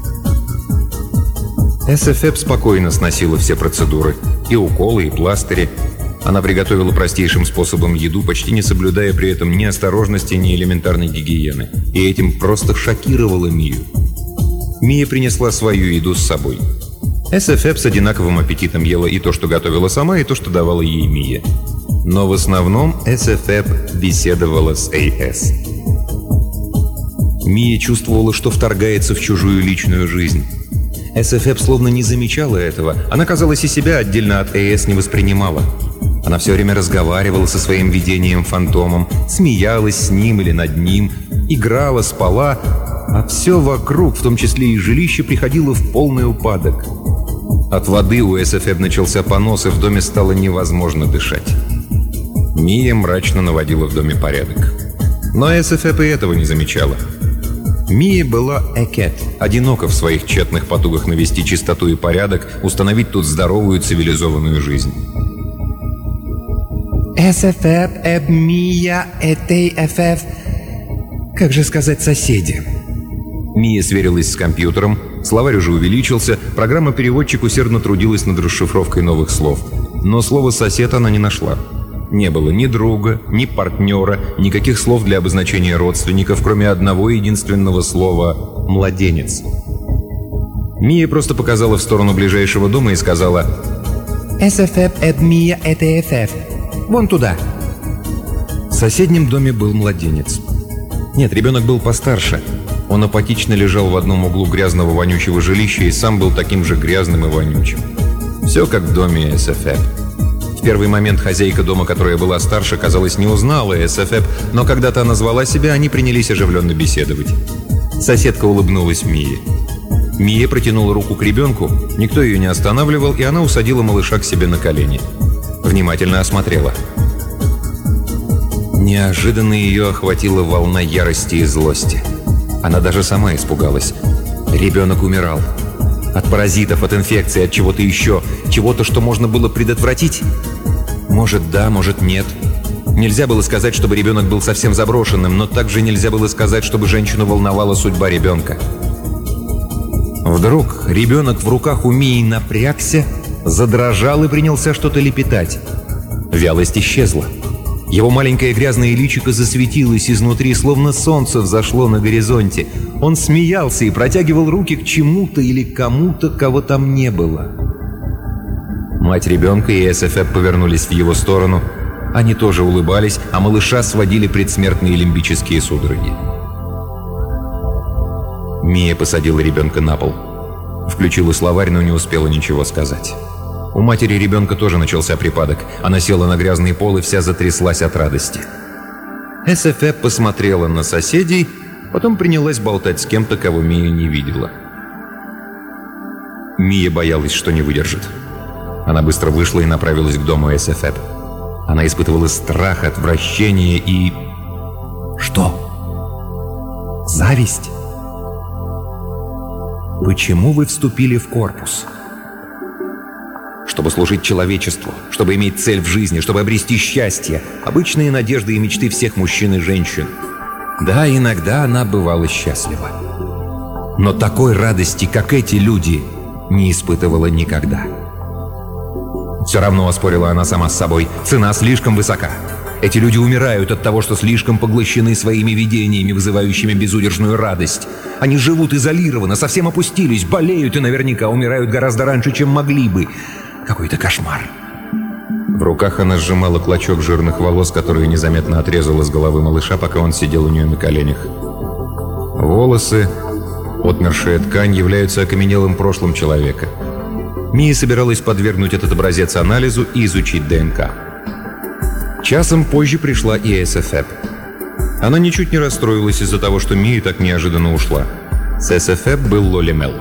СФЭП спокойно сносила все процедуры, и уколы, и пластыри. Она приготовила простейшим способом еду, почти не соблюдая при этом ни осторожности, ни элементарной гигиены. И этим просто шокировала Мию. Мия принесла свою еду с собой. СФЭП с одинаковым аппетитом ела и то, что готовила сама, и то, что давала ей Мия. Но в основном СФЭП беседовала с АС. Мия чувствовала, что вторгается в чужую личную жизнь. СФЭП словно не замечала этого. Она, казалось, и себя отдельно от АС не воспринимала. Она все время разговаривала со своим видением-фантомом, смеялась с ним или над ним, играла, спала, а все вокруг, в том числе и жилище, приходило в полный упадок. От воды у СФЭБ начался понос, и в доме стало невозможно дышать. Мия мрачно наводила в доме порядок. Но СФЭБ и этого не замечала. Мия была экет, одинока в своих тщетных потугах навести чистоту и порядок, установить тут здоровую цивилизованную жизнь. СФЭБ, Мия, ФФ. Как же сказать соседи? Мия сверилась с компьютером, словарь уже увеличился, программа-переводчик усердно трудилась над расшифровкой новых слов. Но слово «сосед» она не нашла. Не было ни друга, ни партнера, никаких слов для обозначения родственников, кроме одного единственного слова «младенец». Мия просто показала в сторону ближайшего дома и сказала: СФЭБ, Мия, ФФ. Вон туда. В соседнем доме был младенец. Нет, ребенок был постарше. Он апатично лежал в одном углу грязного вонючего жилища и сам был таким же грязным и вонючим. Все как в доме СФЭБ. В первый момент хозяйка дома, которая была старше, казалось, не узнала СФЭБ, но когда-то она назвала себя, они принялись оживленно беседовать. Соседка улыбнулась Мие. Мия протянула руку к ребенку, никто ее не останавливал, и она усадила малыша к себе на колени. Внимательно осмотрела. Неожиданно ее охватила волна ярости и злости. Она даже сама испугалась. Ребенок умирал. От паразитов, от инфекции, от чего-то еще. Чего-то, что можно было предотвратить? Может, да, может, нет. Нельзя было сказать, чтобы ребенок был совсем заброшенным, но также нельзя было сказать, чтобы женщину волновала судьба ребенка. Вдруг ребенок в руках у Мии напрягся, задрожал и принялся что-то лепетать. Вялость исчезла. Его маленькое грязное личико засветилось изнутри, словно солнце взошло на горизонте. Он смеялся и протягивал руки к чему-то или кому-то, кого там не было. Мать ребенка и СФЭБ повернулись в его сторону. Они тоже улыбались, а малыша сводили предсмертные лимбические судороги. Мия посадила ребенка на пол. Включила словарь, но не успела ничего сказать. У матери ребенка тоже начался припадок. Она села на грязный пол и вся затряслась от радости. СФЭБ посмотрела на соседей, потом принялась болтать с кем-то, кого Мия не видела. Мия боялась, что не выдержит. Она быстро вышла и направилась к дому СФЭБ. Она испытывала страх, отвращение и... Что? Зависть? Почему вы вступили в корпус? Чтобы служить человечеству, чтобы иметь цель в жизни, чтобы обрести счастье. Обычные надежды и мечты всех мужчин и женщин. Да, иногда она бывала счастлива. Но такой радости, как эти люди, не испытывала никогда. Все равно, оспорила она сама с собой, цена слишком высока. Эти люди умирают от того, что слишком поглощены своими видениями, вызывающими безудержную радость. Они живут изолированно, совсем опустились, болеют и наверняка умирают гораздо раньше, чем могли бы. Какой-то кошмар. В руках она сжимала клочок жирных волос, которые незаметно отрезала с головы малыша, пока он сидел у нее на коленях. Волосы, отмершая ткань, являются окаменелым прошлым человека. Мия собиралась подвергнуть этот образец анализу и изучить ДНК. Часом позже пришла и СФЭБ. Она ничуть не расстроилась из-за того, что Мия так неожиданно ушла. С СФЭБ был Лолимел.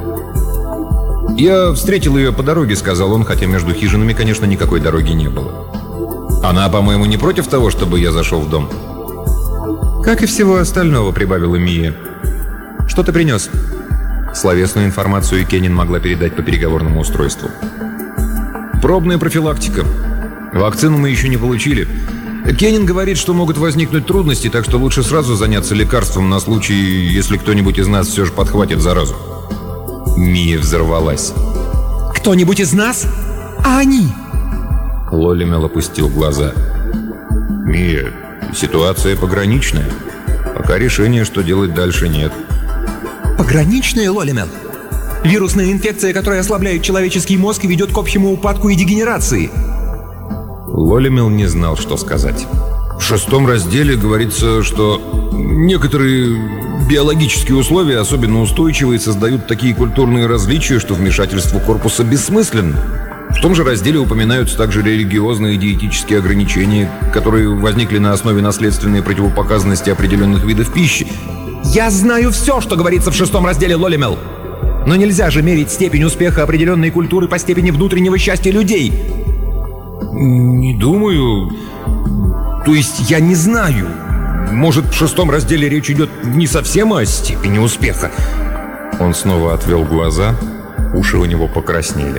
«Я встретил ее по дороге», — сказал он, хотя между хижинами, конечно, никакой дороги не было. «Она, по-моему, не против того, чтобы я зашел в дом?» «Как и всего остального», — прибавила Мия. «Что ты принес?» Словесную информацию Кеннин могла передать по переговорному устройству. «Пробная профилактика. Вакцину мы еще не получили. Кеннин говорит, что могут возникнуть трудности, так что лучше сразу заняться лекарством на случай, если кто-нибудь из нас все же подхватит заразу». Мия взорвалась. «Кто-нибудь из нас? А они?» Лолимел опустил глаза. «Мия, ситуация пограничная. Пока решения, что делать дальше, нет». «Пограничная, Лолимел? Вирусная инфекция, которая ослабляет человеческий мозг и ведет к общему упадку и дегенерации». Лолимел не знал, что сказать. В 6 разделе говорится, что некоторые биологические условия особенно устойчивы и создают такие культурные различия, что вмешательство корпуса бессмысленно. В том же разделе упоминаются также религиозные и диетические ограничения, которые возникли на основе наследственной противопоказанности определенных видов пищи. Я знаю все, что говорится в 6-м разделе Лолимел. Но нельзя же мерить степень успеха определенной культуры по степени внутреннего счастья людей. Не думаю. То есть я не знаю. Может, в 6-м разделе речь идет не совсем о степени успеха. Он снова отвел глаза, уши у него покраснели.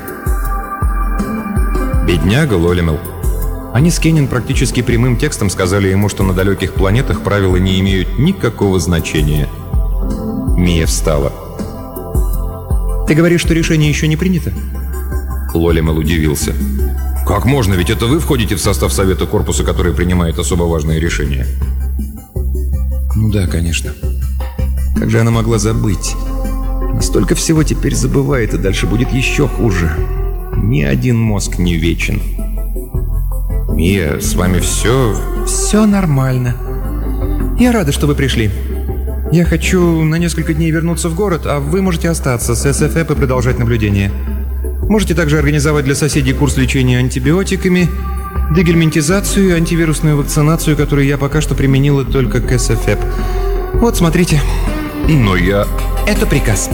Бедняга Лолимел. Они с Кеннин практически прямым текстом сказали ему, что на далеких планетах правила не имеют никакого значения. Мия встала. Ты говоришь, что решение еще не принято? Лолимел удивился. Как можно? Ведь это вы входите в состав Совета Корпуса, который принимает особо важные решения. Ну да, конечно. Как же она могла забыть? Столько всего теперь забывает, и дальше будет еще хуже. Ни один мозг не вечен. Мия, с вами все... Все нормально. Я рада, что вы пришли. Я хочу на несколько дней вернуться в город, а вы можете остаться с СФЭП и продолжать наблюдение. Можете также организовать для соседей курс лечения антибиотиками, дегельминтизацию и антивирусную вакцинацию, которую я пока что применила только к СФЭП. Вот, смотрите. Но я... Это приказ.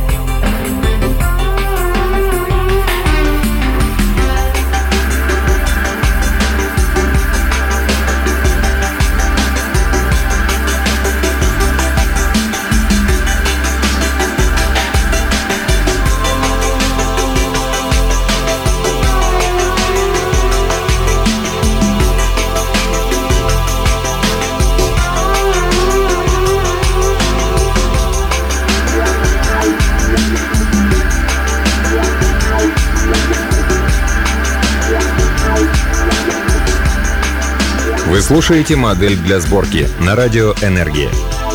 Вы слушаете «Модель для сборки» на радио «Энергия».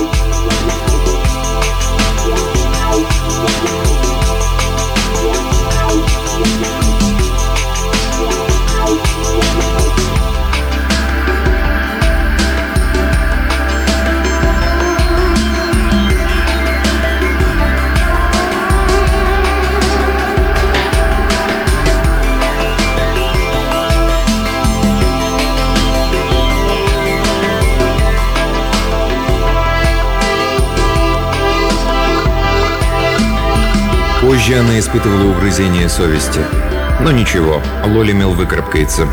Позже она испытывала угрызение совести. Но ничего, Лолимел выкарабкается.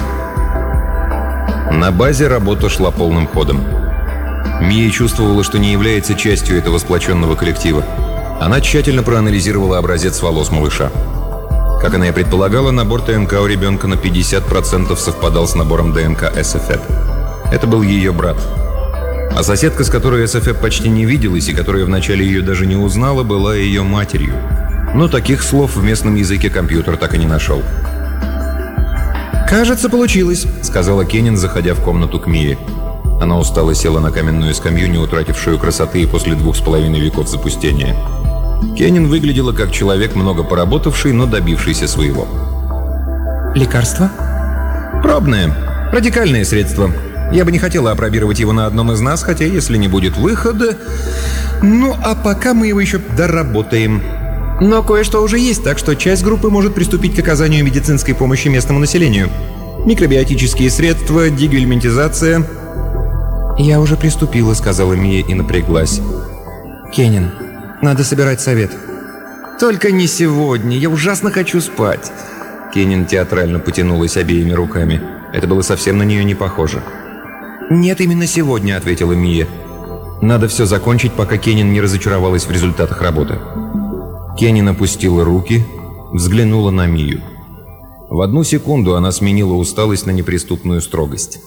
На базе работа шла полным ходом. Мия чувствовала, что не является частью этого сплоченного коллектива. Она тщательно проанализировала образец волос малыша. Как она и предполагала, набор ДНК у ребенка на 50% совпадал с набором ДНК СФЭП. Это был ее брат. А соседка, с которой СФЭП почти не виделась и которая вначале ее даже не узнала, была ее матерью. Но таких слов в местном языке компьютер так и не нашел. «Кажется, получилось», — сказала Кеннин, заходя в комнату к Мии. Она устало села на каменную скамью, не утратившую красоты после 2,5 веков запустения. Кеннин выглядела как человек, много поработавший, но добившийся своего. «Лекарство?» «Пробное. Радикальное средство. Я бы не хотела опробировать его на одном из нас, хотя если не будет выхода... Ну, а пока мы его еще доработаем. Но кое-что уже есть, так что часть группы может приступить к оказанию медицинской помощи местному населению. Микробиотические средства, дегельминтизация...» «Я уже приступила», — сказала Мия и напряглась. «Кеннин, надо собирать совет». «Только не сегодня, я ужасно хочу спать». Кеннин театрально потянулась обеими руками. Это было совсем на нее не похоже. «Нет, именно сегодня», — ответила Мия. «Надо все закончить, пока Кеннин не разочаровалась в результатах работы». Кеннин опустила руки, взглянула на Мию. В одну секунду она сменила усталость на неприступную строгость.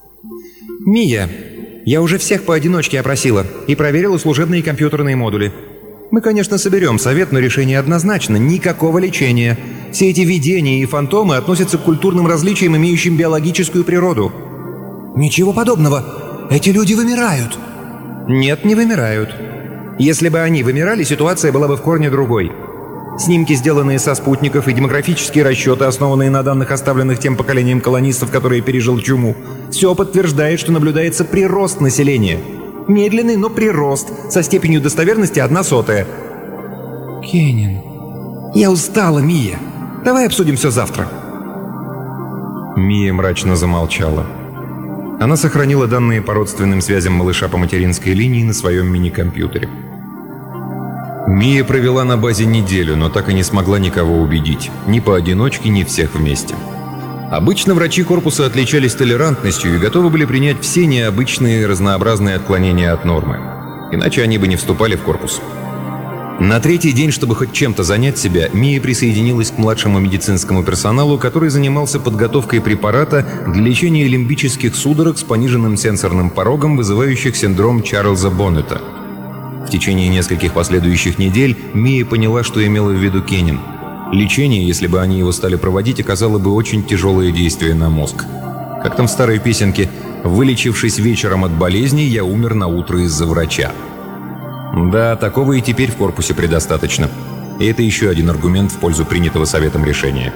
«Мия, я уже всех поодиночке опросила и проверила служебные компьютерные модули. Мы, конечно, соберем совет, но решение однозначно. Никакого лечения. Все эти видения и фантомы относятся к культурным различиям, имеющим биологическую природу». «Ничего подобного. Эти люди вымирают». «Нет, не вымирают. Если бы они вымирали, ситуация была бы в корне другой. Снимки, сделанные со спутников, и демографические расчеты, основанные на данных, оставленных тем поколением колонистов, которые пережил чуму, все подтверждает, что наблюдается прирост населения. Медленный, но прирост, со степенью достоверности 1/100. «Кеннин, я устала, Мия. Давай обсудим все завтра». Мия мрачно замолчала. Она сохранила данные по родственным связям малыша по материнской линии на своем мини-компьютере. Мия провела на базе неделю, но так и не смогла никого убедить. Ни поодиночке, ни всех вместе. Обычно врачи корпуса отличались толерантностью и готовы были принять все необычные разнообразные отклонения от нормы. Иначе они бы не вступали в корпус. На третий день, чтобы хоть чем-то занять себя, Мия присоединилась к младшему медицинскому персоналу, который занимался подготовкой препарата для лечения лимбических судорог с пониженным сенсорным порогом, вызывающих синдром Чарльза Боннета. В течение нескольких последующих недель Мия поняла, что имела в виду Кеннин. Лечение, если бы они его стали проводить, оказало бы очень тяжелое действие на мозг. Как там в старой песенке «Вылечившись вечером от болезни, я умер наутро из-за врача». Да, такого и теперь в корпусе предостаточно. И это еще один аргумент в пользу принятого советом решения.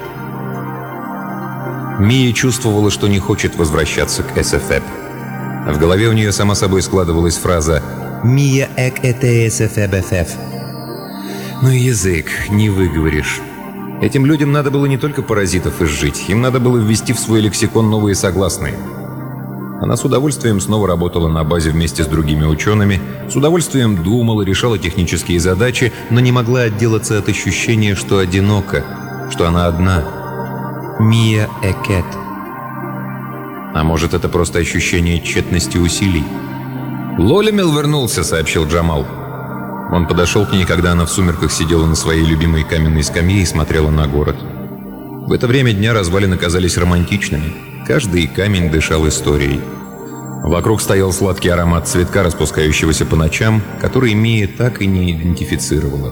Мия чувствовала, что не хочет возвращаться к СФЭП. В голове у нее сама собой складывалась фраза «Мия эк эте СФЭБФ». Ну и язык, не выговоришь. Этим людям надо было не только паразитов изжить, им надо было ввести в свой лексикон новые согласные. Она с удовольствием снова работала на базе вместе с другими учеными, с удовольствием думала, решала технические задачи, но не могла отделаться от ощущения, что одинока, что она одна. Мия Экет. А может, это просто ощущение тщетности усилий? «Лолимел вернулся», — сообщил Джамал. Он подошел к ней, когда она в сумерках сидела на своей любимой каменной скамье и смотрела на город. В это время дня развалины казались романтичными. Каждый камень дышал историей. Вокруг стоял сладкий аромат цветка, распускающегося по ночам, который Мия так и не идентифицировала.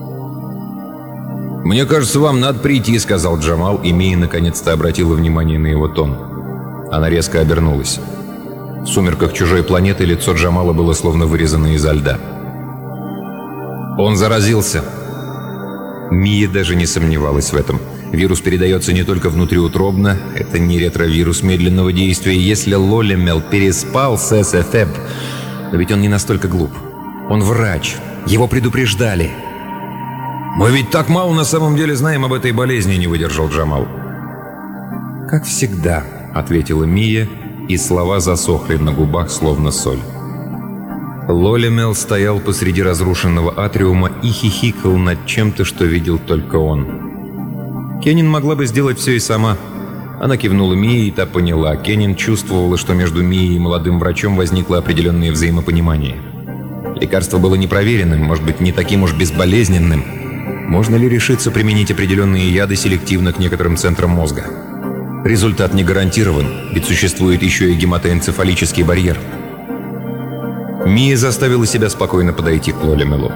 «Мне кажется, вам надо прийти», — сказал Джамал, и Мия наконец-то обратила внимание на его тон. Она резко обернулась. В сумерках чужой планеты лицо Джамала было словно вырезано изо льда. «Он заразился». Мия даже не сомневалась в этом. Вирус передается не только внутриутробно, это не ретровирус медленного действия. Если Лолимел переспал с СФЭБ, но ведь он не настолько глуп. Он врач, его предупреждали. «Мы ведь так мало на самом деле знаем об этой болезни», — не выдержал Джамал. «Как всегда», — ответила Мия, и слова засохли на губах, словно соль. Лолимел стоял посреди разрушенного атриума и хихикал над чем-то, что видел только он. Кеннин могла бы сделать все и сама. Она кивнула Мии, и та поняла. Кеннин чувствовала, что между Мией и молодым врачом возникло определенное взаимопонимание. Лекарство было непроверенным, может быть, не таким уж безболезненным. Можно ли решиться применить определенные яды селективно к некоторым центрам мозга? Результат не гарантирован, ведь существует еще и гематоэнцефалический барьер. Мия заставила себя спокойно подойти к Лолимелу.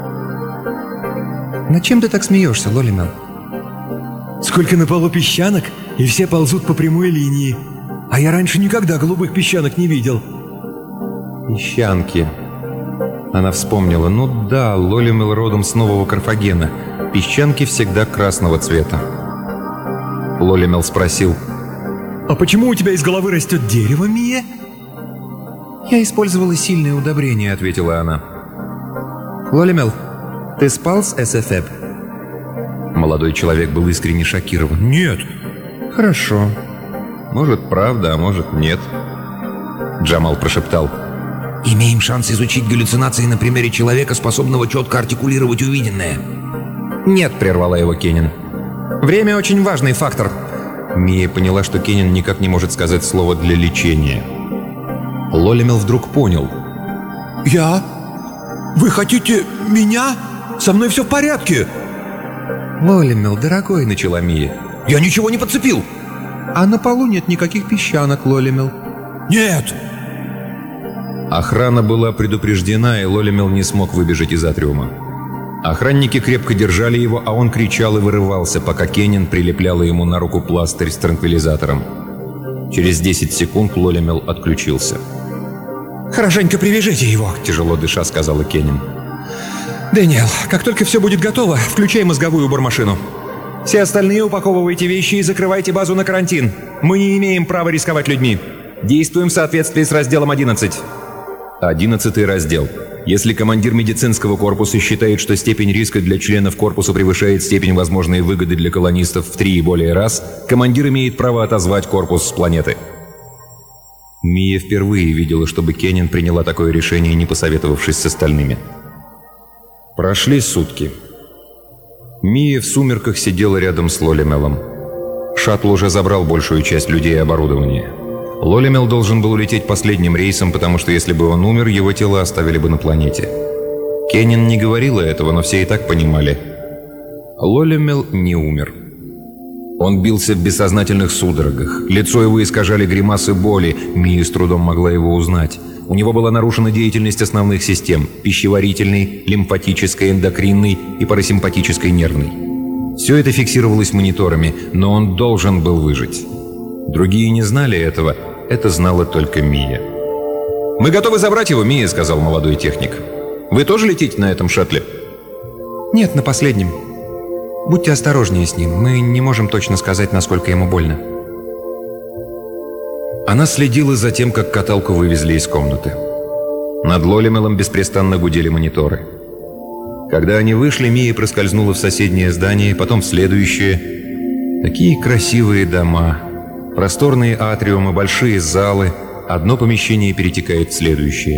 «Над чем ты так смеешься, Лолимел?» Сколько на полу песчанок, и все ползут по прямой линии. А я раньше никогда голубых песчанок не видел. Песчанки. Она вспомнила. Ну да, Лолимел родом с нового Карфагена. Песчанки всегда красного цвета. Лолимел спросил: «А почему у тебя из головы растет дерево, Мия?» «Я использовала сильное удобрение», — ответила она. «Лолимел, ты спал с СФЭБ?» Молодой человек был искренне шокирован. «Нет». «Хорошо». «Может, правда, а может, нет». Джамал прошептал: «Имеем шанс изучить галлюцинации на примере человека, способного четко артикулировать увиденное». «Нет», — прервала его Кеннин. «Время очень важный фактор». Мия поняла, что Кеннин никак не может сказать слово «для лечения». Лолимел вдруг понял. «Я? Вы хотите меня? Со мной все в порядке». «Лолимел, дорогой», — начала Мия. «Я ничего не подцепил». «А на полу нет никаких песчанок, Лолимел». «Нет». Охрана была предупреждена, и Лолимел не смог выбежать из атриума. Охранники крепко держали его, а он кричал и вырывался, пока Кеннин прилепляла ему на руку пластырь с транквилизатором. Через 10 секунд Лолимел отключился. «Хорошенько привяжите его», — тяжело дыша сказала Кеннин. «Дэниел, как только все будет готово, включай мозговую убормашину. Все остальные упаковывайте вещи и закрывайте базу на карантин. Мы не имеем права рисковать людьми. Действуем в соответствии с разделом 11». 11-й раздел. Если командир медицинского корпуса считает, что степень риска для членов корпуса превышает степень возможной выгоды для колонистов в 3 и более раз, командир имеет право отозвать корпус с планеты. Мия впервые видела, чтобы Кеннин приняла такое решение, не посоветовавшись с остальными. Прошли сутки. Мия в сумерках сидела рядом с Лолимелом. Шаттл уже забрал большую часть людей и оборудования. Лолимел должен был улететь последним рейсом, потому что если бы он умер, его тело оставили бы на планете. Кеннин не говорила этого, но все и так понимали. Лолимел не умер. Он бился в бессознательных судорогах. Лицо его искажали гримасы боли. Мия с трудом могла его узнать. У него была нарушена деятельность основных систем – пищеварительной, лимфатической, эндокринной и парасимпатической нервной. Все это фиксировалось мониторами, но он должен был выжить. Другие не знали этого. Это знала только Мия. «Мы готовы забрать его, Мия», – сказал молодой техник. «Вы тоже летите на этом шаттле?» «Нет, на последнем. Будьте осторожнее с ним. Мы не можем точно сказать, насколько ему больно». Она следила за тем, как каталку вывезли из комнаты. Над Лолимелом беспрестанно гудели мониторы. Когда они вышли, Мия проскользнула в соседнее здание, потом в следующее. Такие красивые дома, просторные атриумы, большие залы. Одно помещение перетекает в следующее.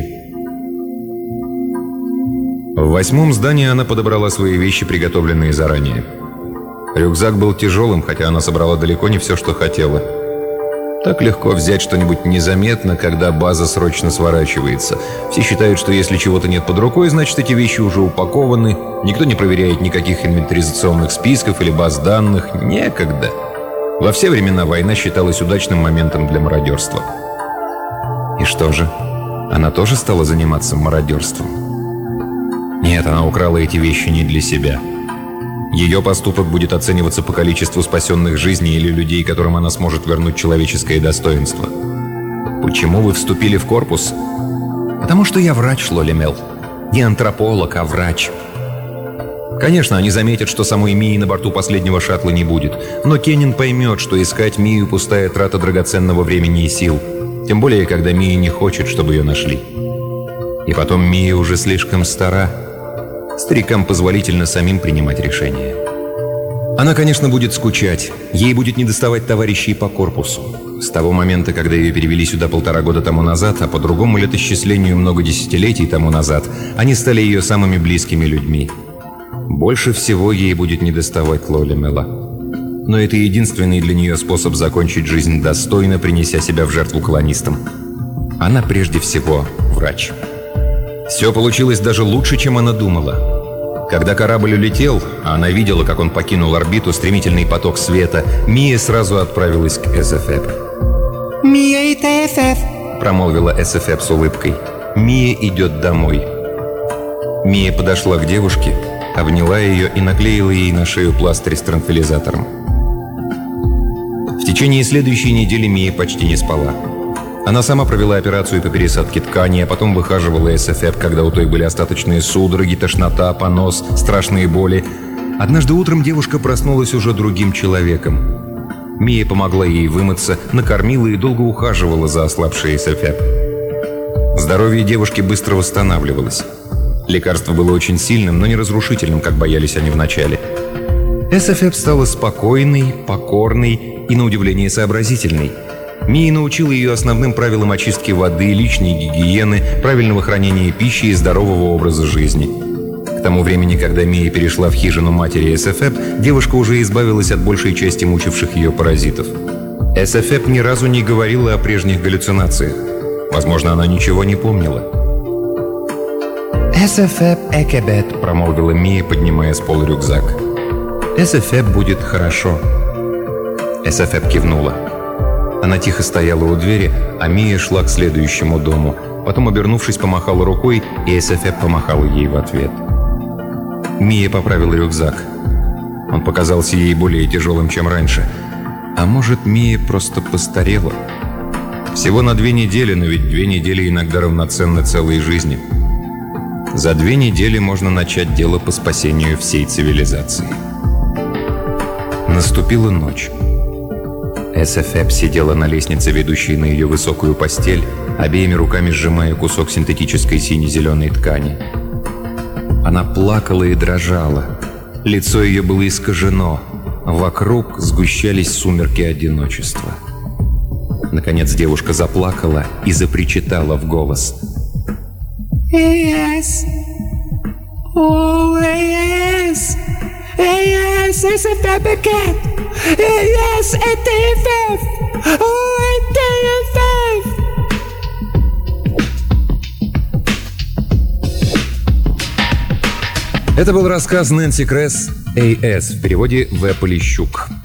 В 8-м здании она подобрала свои вещи, приготовленные заранее. Рюкзак был тяжелым, хотя она собрала далеко не все, что хотела. Так легко взять что-нибудь незаметно, когда база срочно сворачивается. Все считают, что если чего-то нет под рукой, значит эти вещи уже упакованы. Никто не проверяет никаких инвентаризационных списков или баз данных. Некогда. Во все времена война считалась удачным моментом для мародерства. И что же? Она тоже стала заниматься мародерством? Нет, она украла эти вещи не для себя. Ее поступок будет оцениваться по количеству спасенных жизней или людей, которым она сможет вернуть человеческое достоинство. Почему вы вступили в корпус? Потому что я врач, Лолимел. Не антрополог, а врач. Конечно, они заметят, что самой Мии на борту последнего шаттла не будет. Но Кеннин поймет, что искать Мию – пустая трата драгоценного времени и сил. Тем более, когда Мия не хочет, чтобы ее нашли. И потом Мия уже слишком стара. Старикам позволительно самим принимать решения. Она, конечно, будет скучать. Ей будет недоставать товарищей по корпусу. С того момента, когда ее перевели сюда 1,5 года тому назад, а по другому летосчислению много десятилетий тому назад, они стали ее самыми близкими людьми. Больше всего ей будет недоставать Лолимела. Но это единственный для нее способ закончить жизнь достойно, принеся себя в жертву колонистам. Она прежде всего врач. Все получилось даже лучше, чем она думала. Когда корабль улетел, а она видела, как он покинул орбиту, стремительный поток света, Мия сразу отправилась к СФЭП. «Мия, это СФ», — промолвила СФЭП с улыбкой. «Мия идет домой». Мия подошла к девушке, обняла ее и наклеила ей на шею пластырь с транквилизатором. В течение следующей недели Мия почти не спала. Она сама провела операцию по пересадке ткани, а потом выхаживала СФЭП, когда у той были остаточные судороги, тошнота, понос, страшные боли. Однажды утром девушка проснулась уже другим человеком. Мия помогла ей вымыться, накормила и долго ухаживала за ослабшей СФЭП. Здоровье девушки быстро восстанавливалось. Лекарство было очень сильным, но не разрушительным, как боялись они вначале. СФЭП стала спокойной, покорной и, на удивление, сообразительной. Мия научила ее основным правилам очистки воды, личной гигиены, правильного хранения пищи и здорового образа жизни. К тому времени, когда Мия перешла в хижину матери СФЭП, девушка уже избавилась от большей части мучивших ее паразитов. СФЭП ни разу не говорила о прежних галлюцинациях. Возможно, она ничего не помнила. СФЭП Экебет, промолвила Мия, поднимая с пола рюкзак. СФЭП будет хорошо. СФЭП кивнула. Она тихо стояла у двери, а Мия шла к следующему дому. Потом, обернувшись, помахала рукой, и СФЭП помахала ей в ответ. Мия поправила рюкзак. Он показался ей более тяжелым, чем раньше. А может, Мия просто постарела? Всего на 2 недели, но ведь 2 недели иногда равноценны целой жизни. За 2 недели можно начать дело по спасению всей цивилизации. Наступила ночь. СФЭП сидела на лестнице, ведущей на ее высокую постель, обеими руками сжимая кусок синтетической сине-зеленой ткани. Она плакала и дрожала. Лицо ее было искажено. Вокруг сгущались сумерки одиночества. Наконец девушка заплакала и запричитала в голос. AS. О, AS. AS, SFF пакет. AS, это FF. О, это FF. Это был рассказ Нэнси Кресс «AS» в переводе В. Полищук.